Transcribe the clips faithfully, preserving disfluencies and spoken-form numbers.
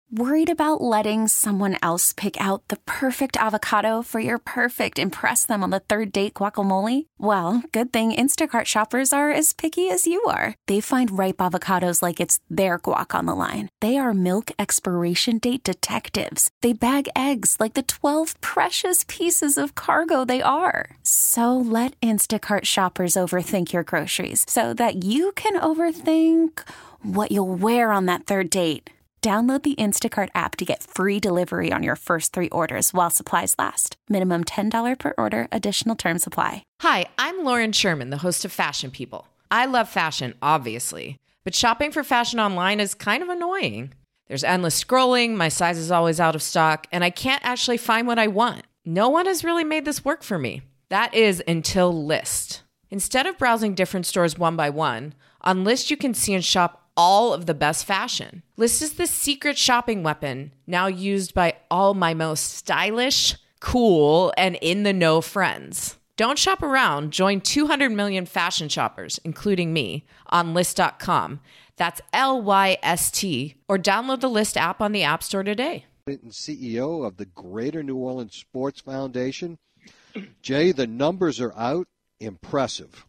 Worried about letting someone else pick out the perfect avocado for your perfect impress them on the third date guacamole? Well, good thing Instacart shoppers are as picky as you are. They find ripe avocados like it's their guac on the line. They are milk expiration date detectives. They bag eggs like the twelve precious pieces of cargo they are. So let Instacart shoppers overthink your groceries so that you can overthink what you'll wear on that third date. Download the Instacart app to get free delivery on your first three orders while supplies last. Minimum ten dollars per order. Additional terms apply. Hi, I'm Lauren Sherman, the host of Fashion People. I love fashion, obviously, but shopping for fashion online is kind of annoying. There's endless scrolling, my size is always out of stock, and I can't actually find what I want. No one has really made this work for me. That is until Lyst. Instead of browsing different stores one by one, on Lyst you can see and shop all of the best fashion. Lyst is the secret shopping weapon now used by all my most stylish, cool, and in-the-know friends. Don't shop around. Join two hundred million fashion shoppers, including me, on Lyst dot com. That's L Y S T. Or download the Lyst app on the App Store today. C E O of the Greater New Orleans Sports Foundation. Jay, the numbers are out. Impressive.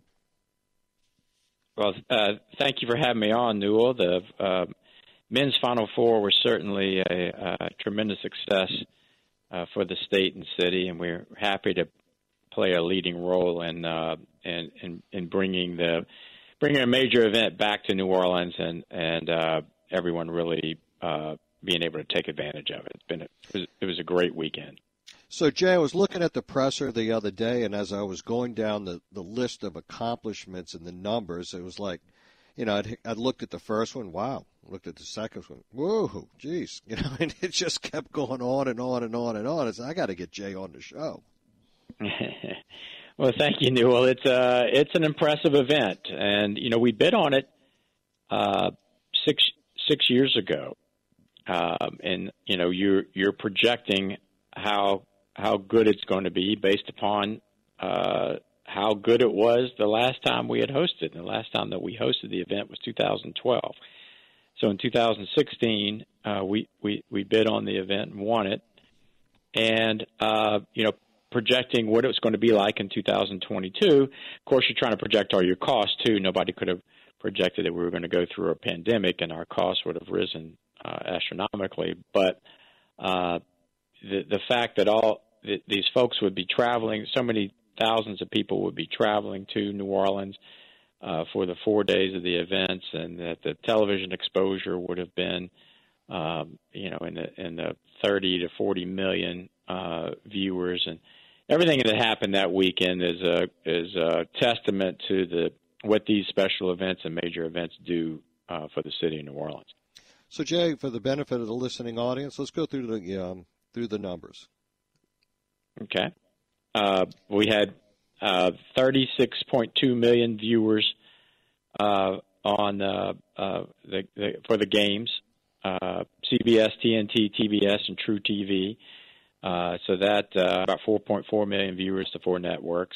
Well, uh, thank you for having me on, Newell. The uh, men's Final Four was certainly a, a tremendous success uh, for the state and city, and we're happy to play a leading role in uh, in, in in bringing the bringing a major event back to New Orleans, and and uh, everyone really uh, being able to take advantage of it. It's been a, it, was, it was a great weekend. So, Jay, I was looking at the presser the other day, and as I was going down the, the list of accomplishments and the numbers, it was like, you know, I'd, I'd looked at the first one, wow. Looked at the second one, whoa, geez. You know, and it just kept going on and on and on and on. I said, I got to get Jay on the show. Well, thank you, Newell. It's, uh, it's an impressive event, and, you know, we bid on it uh, six six years ago. Um, and, you know, you're you're projecting how – how good it's going to be based upon uh, how good it was the last time we had hosted. And the last time that we hosted the event was two thousand twelve. So in two thousand sixteen, uh, we, we, we bid on the event and won it. And, uh, you know, projecting what it was going to be like in two thousand twenty-two, of course, you're trying to project all your costs, too. Nobody could have projected that we were going to go through a pandemic and our costs would have risen uh, astronomically. But uh, the, the fact that all th- these folks would be traveling, so many thousands of people would be traveling to New Orleans uh, for the four days of the events, and that the television exposure would have been, um, you know, in the in the thirty to forty million uh, viewers, and everything that happened that weekend is a is a testament to the what these special events and major events do uh, for the city of New Orleans. So, Jay, for the benefit of the listening audience, let's go through the um, through the numbers. Okay. Uh, we had uh, thirty-six point two million viewers uh, on uh, uh, the, the for the games. Uh, C B S, T N T, T B S, and True T V. Uh, so that uh, about four point four million viewers to four networks,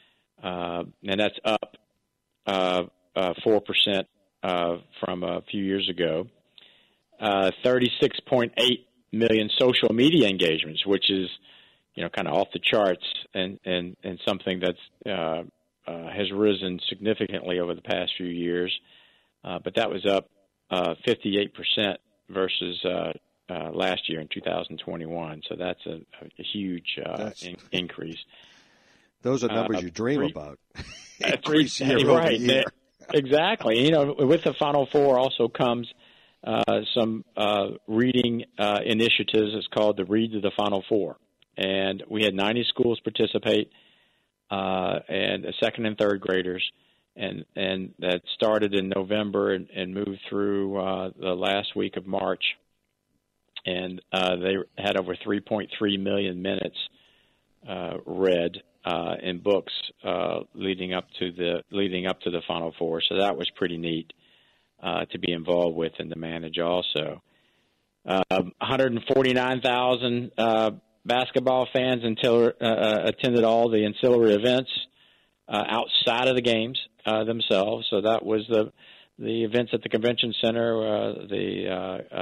uh, and that's up uh, uh, four percent uh, from a few years ago. Uh, thirty-six point eight million social media engagements, which is, you know, kind of off the charts, and, and, and something that's uh, uh, has risen significantly over the past few years. Uh, but that was up uh, fifty-eight percent versus uh, uh, last year in two thousand twenty-one. So that's a, a huge uh, in, increase. Those are numbers uh, you dream three, about. Increase year right. over year. Exactly. You know, with the Final Four also comes uh, some uh, reading uh, initiatives. It's called the Read to the Final Four. And we had ninety schools participate, uh, and second and third graders, and and that started in November and, and moved through uh, the last week of March, and uh, they had over three point three million minutes uh, read uh, in books uh, leading up to the leading up to the Final Four. So that was pretty neat uh, to be involved with and to manage also. Uh, one hundred forty-nine thousand uh, basketball fans until, uh, attended all the ancillary events uh, outside of the games uh, themselves. So that was the the events at the convention center, uh, the uh, uh,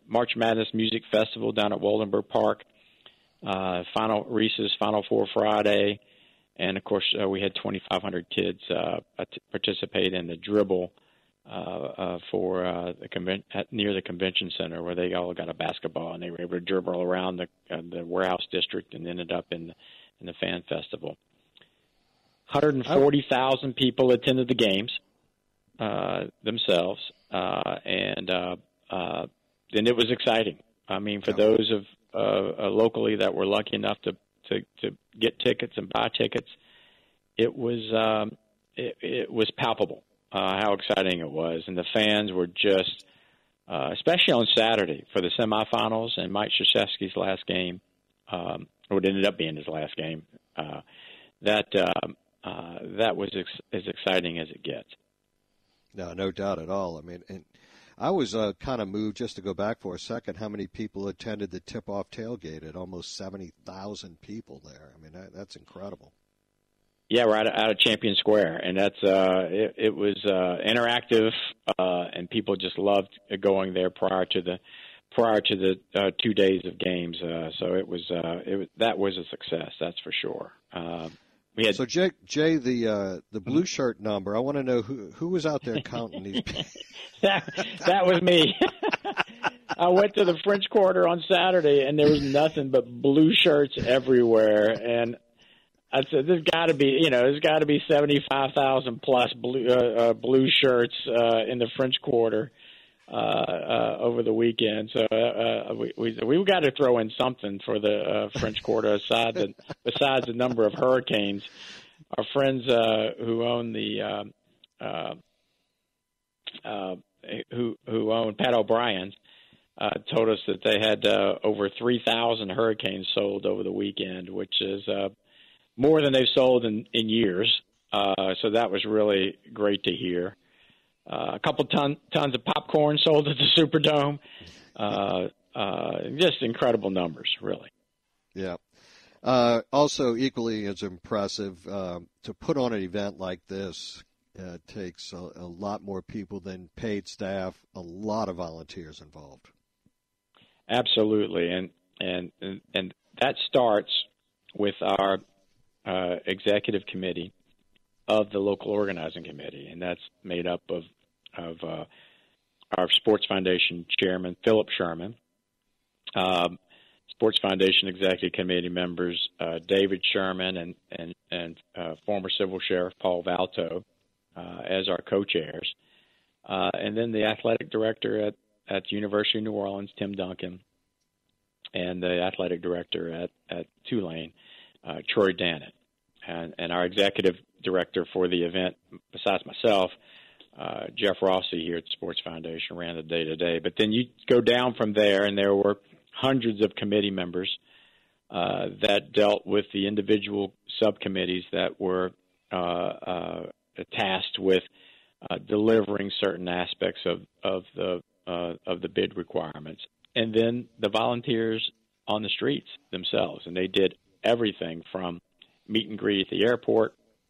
March Madness Music Festival down at Waldenberg Park. Uh, final Reese's Final Four Friday, and of course uh, we had twenty-five hundred kids uh, participate in the dribble uh, uh, for uh, the conven- at, near the convention center, where they all got a basketball and they were able to dribble around the uh, the warehouse district and ended up in the, in the fan festival. one hundred forty thousand people attended the games uh, themselves, uh, and uh, uh, and it was exciting. I mean, for those of Uh, uh, locally that were lucky enough to, to, to get tickets and buy tickets, it was um, it, it was palpable uh, how exciting it was, and the fans were just, uh, especially on Saturday for the semifinals and Mike Krzyzewski's last game, um, or it ended up being his last game. Uh, that uh, uh, that was ex- as exciting as it gets. No, no doubt at all. I mean, and I was uh, kind of moved, just to go back for a second, how many people attended the tip-off tailgate at almost seventy thousand people there. I mean, that, that's incredible. Yeah, right out of Champion Square, and that's uh, it, it was uh, interactive, uh, and people just loved going there prior to the prior to the uh, two days of games. Uh, so it was uh, it was, that was a success, that's for sure. Uh, we had so Jay, Jay the uh, the blue shirt number. I want to know who who was out there counting these people. that that was me. I went to the French Quarter on Saturday, and there was nothing but blue shirts everywhere. And I said, "There's got to be, you know, there's got to be seventy-five thousand plus blue uh, uh, blue shirts uh, in the French Quarter uh, uh, over the weekend." So uh, uh, we we we got to throw in something for the uh, French Quarter aside the, besides the number of hurricanes. Our friends uh, who own the uh, uh, uh, who who own Pat O'Brien's uh, told us that they had uh, over three thousand hurricanes sold over the weekend, which is uh, more than they've sold in, in years. Uh, so that was really great to hear. Uh, a couple ton, tons of popcorn sold at the Superdome. Uh, uh, just incredible numbers, really. Yeah. Uh, also, equally as impressive, uh, to put on an event like this uh, takes a, a lot more people than paid staff, a lot of volunteers involved. Absolutely, and and and, and that starts with our uh, executive committee of the local organizing committee, and that's made up of of uh, our Sports Foundation chairman Philip Sherman, um, Sports Foundation executive committee members uh, David Sherman and and and uh, former Civil Sheriff Paul Valto uh, as our co-chairs, uh, and then the athletic director at at the University of New Orleans, Tim Duncan, and the athletic director at at Tulane, uh, Troy Dannett, and and our executive director for the event, besides myself, uh, Jeff Rossi here at the Sports Foundation, ran the day-to-day. But then you go down from there, and there were hundreds of committee members uh, that dealt with the individual subcommittees that were uh, uh, tasked with uh, delivering certain aspects of, of the uh, of the bid requirements. And then the volunteers on the streets themselves, and they did everything from meet and greet at the airport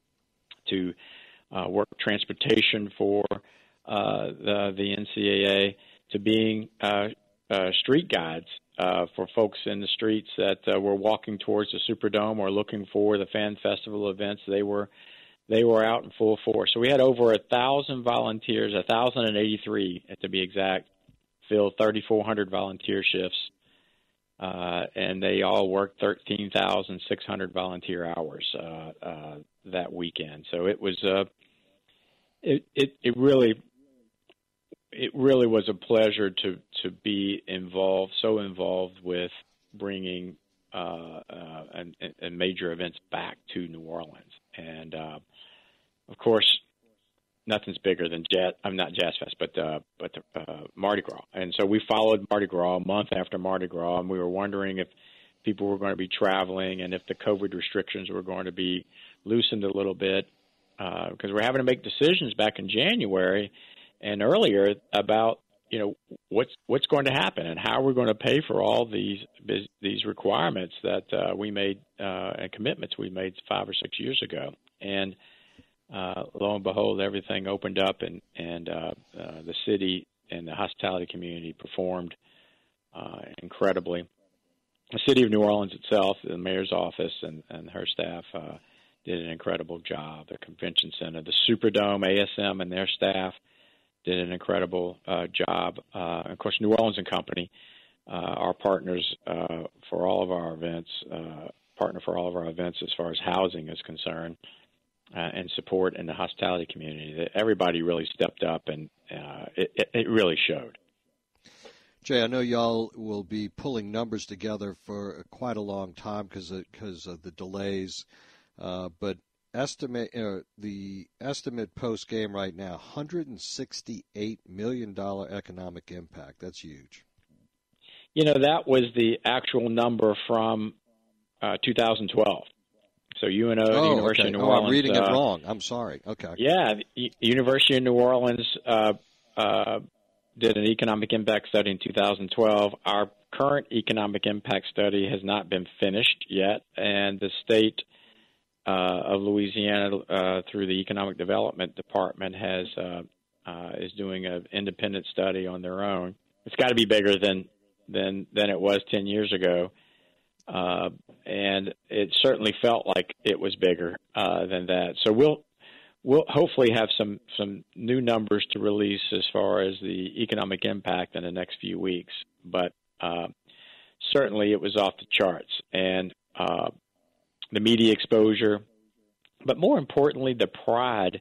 to uh, work transportation for uh, the, the N C double A, to being uh, uh, street guides uh, for folks in the streets that uh, were walking towards the Superdome or looking for the fan festival events. They were they were out in full force. So we had over a thousand volunteers, a thousand and eighty-three to be exact, filled thirty-four hundred volunteer shifts. Uh, and they all worked thirteen thousand six hundred volunteer hours uh, uh, that weekend. So it was uh, it, it it really it really was a pleasure to to be involved, so involved with bringing uh, uh, and, and major events back to New Orleans. And uh, of course, nothing's bigger than jazz. I'm not Jazz Fest, but uh, but uh, Mardi Gras. And so we followed Mardi Gras a month after Mardi Gras, and we were wondering if people were going to be traveling and if the COVID restrictions were going to be loosened a little bit, because uh, we're having to make decisions back in January and earlier about you know what's what's going to happen and how we're going to pay for all these these requirements that uh, we made uh, and commitments we made five or six years ago. And Uh, lo and behold, everything opened up, and and uh, uh, the city and the hospitality community performed incredibly. The city of New Orleans itself, the mayor's office and, and her staff uh, did an incredible job. The convention center, the Superdome, A S M and their staff did an incredible uh, job. Uh, of course, New Orleans and Company, uh, our partners uh, for all of our events, uh, partner for all of our events as far as housing is concerned, uh, and support in the hospitality community. That everybody really stepped up, and uh, it, it, it really showed. Jay, I know y'all will be pulling numbers together for quite a long time because of, because of the delays, uh, but estimate uh, the estimate post game right now, one hundred sixty-eight million dollars economic impact. That's huge. You know, that was the actual number from uh, two thousand twelve. So U N O, oh, the University okay. of New oh, Orleans. I'm reading uh, it wrong. I'm sorry. Okay. Yeah, the University of New Orleans uh, uh, did an economic impact study in two thousand twelve. Our current economic impact study has not been finished yet, and the state uh, of Louisiana, uh, through the Economic Development Department, has uh, uh, is doing an independent study on their own. It's got to be bigger than than than it was ten years ago, uh, and it certainly felt like it was bigger uh, than that. So we'll. We'll hopefully have some, some new numbers to release as far as the economic impact in the next few weeks. But uh, certainly it was off the charts. And uh, the media exposure, but more importantly, the pride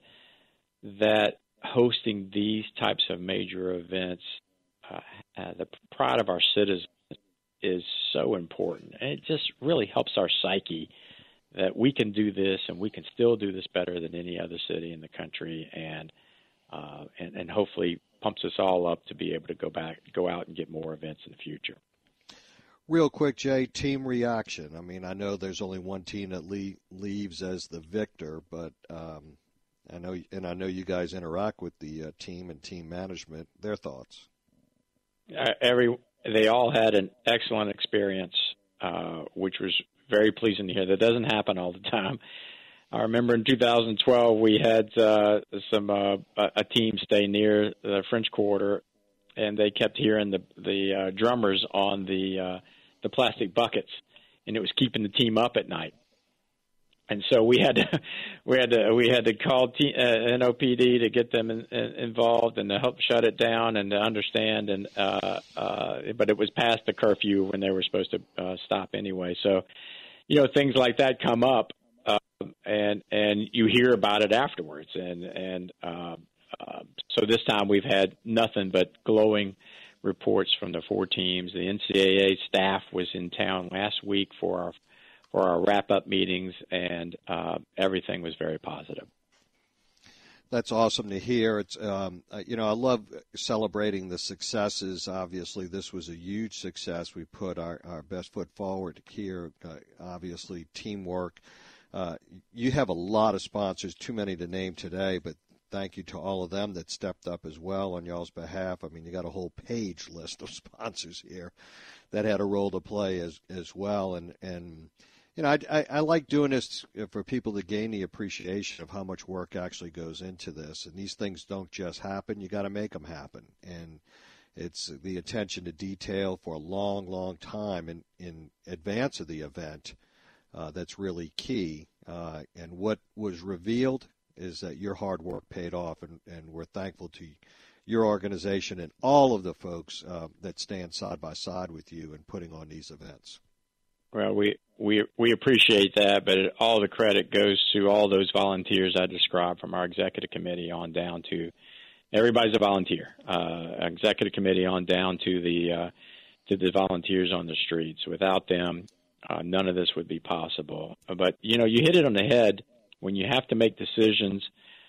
that hosting these types of major events, uh, uh, the pride of our citizens is so important. And it just really helps our psyche that we can do this and we can still do this better than any other city in the country, and uh, and, and hopefully pumps us all up to be able to go back, go out and get more events in the future. Real quick, Jay, team reaction. I mean, I know there's only one team that le- leaves as the victor, but um, I know, and I know you guys interact with the uh, team and team management. Their thoughts? Uh, every they all had an excellent experience, uh, which was very pleasing to hear. That doesn't happen all the time. I remember in two thousand twelve we had uh, some uh, a team stay near the French Quarter, and they kept hearing the the uh, drummers on the uh, the plastic buckets, and it was keeping the team up at night. And so we had to we had to we had to call T, uh, N O P D to get them in, in, involved and to help shut it down and to understand. And uh, uh, but it was past the curfew when they were supposed to uh, stop anyway. So, you know, things like that come up, uh, and and you hear about it afterwards. And and uh, uh, so this time we've had nothing but glowing reports from the four teams. The N C double A staff was in town last week for our. for our wrap-up meetings, and uh, everything was very positive. That's awesome to hear. It's um, you know, I love celebrating the successes. Obviously, this was a huge success. We put our, our best foot forward here. Uh, obviously, teamwork. Uh, you have a lot of sponsors, too many to name today, but thank you to all of them that stepped up as well on y'all's behalf. I mean, you got a whole page list of sponsors here that had a role to play as as well, and and. You know, I, I, I like doing this for people to gain the appreciation of how much work actually goes into this. And these things don't just happen. You got to make them happen. And it's the attention to detail for a long, long time in, in advance of the event uh, that's really key. Uh, and what was revealed is that your hard work paid off, and, and we're thankful to your organization and all of the folks uh, that stand side by side with you in putting on these events. Well, we, we we appreciate that, but it, all the credit goes to all those volunteers I described, from our executive committee on down to everybody's a volunteer. Uh, executive committee on down to the uh, to the volunteers on the streets. Without them, uh, none of this would be possible. But you know, you hit it on the head when you have to make decisions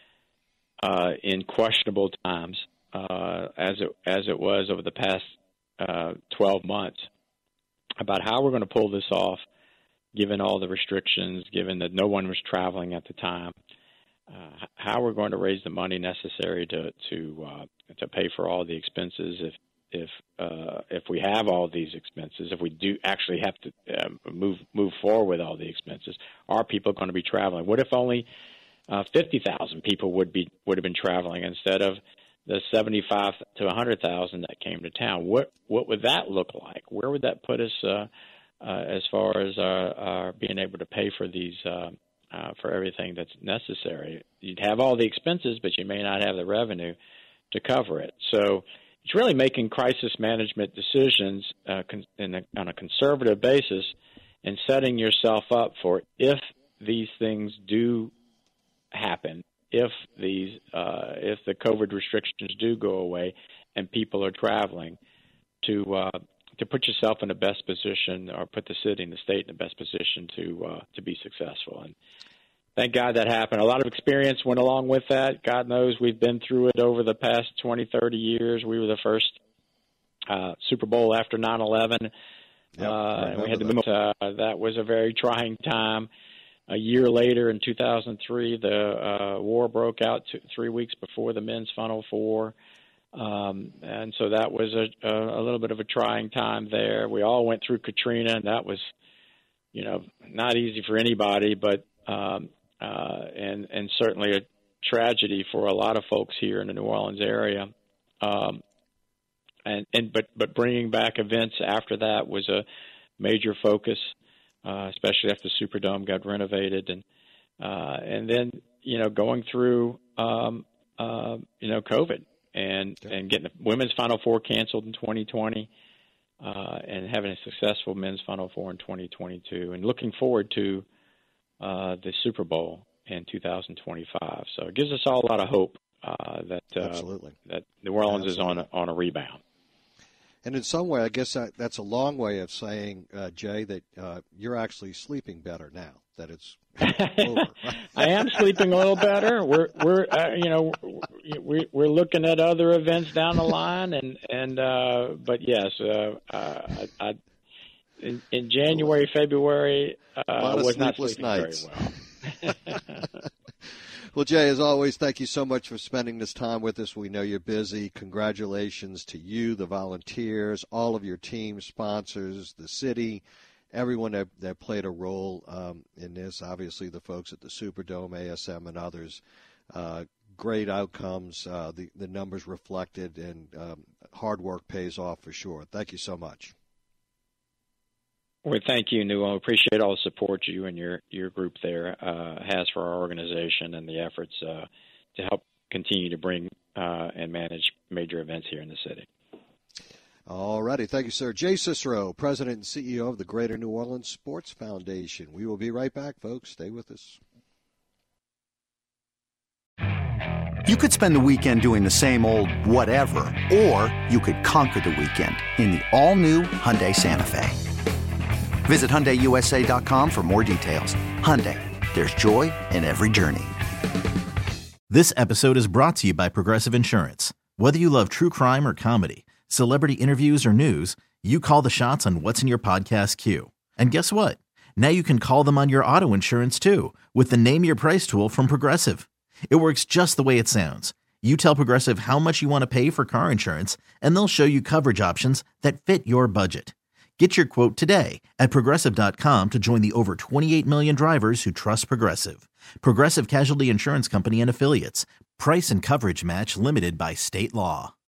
uh, in questionable times, uh, as it as it was over the past uh, twelve months. About how we're going to pull this off, given all the restrictions, given that no one was traveling at the time, uh, how we're going to raise the money necessary to to uh, to pay for all the expenses. If if uh, if we have all these expenses, if we do actually have to uh, move move forward with all the expenses, are people going to be traveling? What if only uh, fifty thousand people would be would have been traveling instead of the seventy-five to one hundred thousand that came to town. What what would that look like? Where would that put us uh, uh, as far as our, our being able to pay for these uh, uh, for everything that's necessary? You'd have all the expenses, but you may not have the revenue to cover it. So it's really making crisis management decisions uh, con- in a, on a conservative basis and setting yourself up for if these things do happen, if these uh, if the COVID restrictions do go away and people are traveling, to uh, to put yourself in the best position, or put the city and the state in the best position to uh, to be successful. And thank God that happened. A lot of experience went along with that. God knows we've been through it over the past twenty, thirty years. We were the first uh, Super Bowl after nine eleven. Yep, uh, and we had to that. move. Uh, that was a very trying time. A year later, in two thousand three, the uh, war broke out two, three weeks before the men's Final Four. Um, and so that was a, a, a little bit of a trying time there. We all went through Katrina, and that was, you know, not easy for anybody, but um, uh, and, and certainly a tragedy for a lot of folks here in the New Orleans area. Um, and, and but, but bringing back events after that was a major focus. Uh, especially after the Superdome got renovated, and uh, and then you know going through um, uh, you know COVID and and getting the women's Final Four canceled in twenty twenty, uh, and having a successful men's Final Four in twenty twenty-two, and looking forward to uh, the Super Bowl in two thousand twenty-five. So it gives us all a lot of hope uh, that uh, Absolutely. that New Orleans Absolutely. is on a, on a rebound. And in some way, I guess that, that's a long way of saying, uh, Jay, that uh, you're actually sleeping better now, that it's over. I am sleeping a little better. We're, we're, uh, you know, we, we're looking at other events down the line, and and uh, but yes, uh, uh, I, I, in, in January, February, uh, I was not sleeping nights. very well. Well, Jay, as always, thank you so much for spending this time with us. We know you're busy. Congratulations to you, the volunteers, all of your team sponsors, the city, everyone that, that played a role um, in this. Obviously, the folks at the Superdome, A S M, and others. Uh, great outcomes. Uh, the, the numbers reflected, and um, hard work pays off for sure. Thank you so much. Well, thank you, Newell. I appreciate all the support you and your, your group there uh, has for our organization and the efforts uh, to help continue to bring uh, and manage major events here in the city. All righty. Thank you, sir. Jay Cicero, President and C E O of the Greater New Orleans Sports Foundation. We will be right back, folks. Stay with us. You could spend the weekend doing the same old whatever, or you could conquer the weekend in the all-new Hyundai Santa Fe. Visit Hyundai U S A dot com for more details. Hyundai, there's joy in every journey. This episode is brought to you by Progressive Insurance. Whether you love true crime or comedy, celebrity interviews or news, you call the shots on what's in your podcast queue. And guess what? Now you can call them on your auto insurance too with the Name Your Price tool from Progressive. It works just the way it sounds. You tell Progressive how much you want to pay for car insurance, and they'll show you coverage options that fit your budget. Get your quote today at Progressive dot com to join the over twenty-eight million drivers who trust Progressive. Progressive Casualty Insurance Company and Affiliates. Price and coverage match limited by state law.